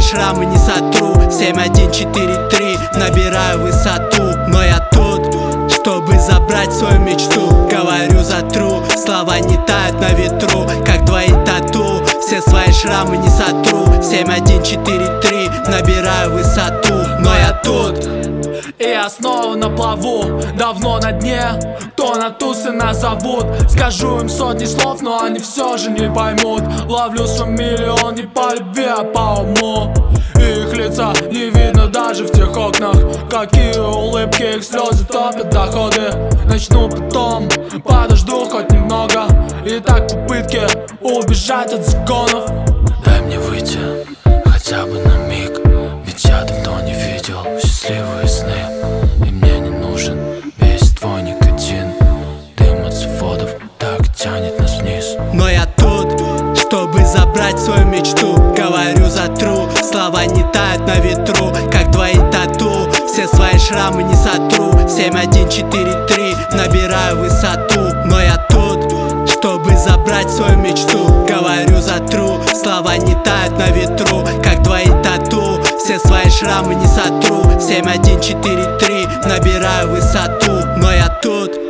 шрамы не сотру. 7143, набираю высоту. Но я тут, чтобы забрать свою мечту. Говорю затру, слова не тают на ветру, как твои тату. Все свои шрамы не сотру. 7143, набираю высоту. Но я тут, и я снова на плаву, давно на дне. Кто на тусы нас зовут? Скажу им сотни слов, но они все же не поймут. Ловлю свой миллион не по любви, а по уму. Их лица не видно даже в тех окнах. Какие улыбки, их слезы топят доходы. Начну потом, подожду хоть немного. И так попытки убежать от законов. Дай мне выйти, хотя бы на миг, ведь я давно не видел счастливые сны. И мне не нужен весь твой никотин. Дым от заводов так тянет нас вниз. но я тут, чтобы забрать свою мечту. Говорю затру, слова не тают на ветру, как твои тату. Все свои шрамы не сотру. 7143, набираю высоту. Но я тут, чтобы забрать свою мечту. Говорю затру, слова не тают на ветру, как твои тату. Все свои шрамы не сотру. 7143, набираю высоту. Но я тут,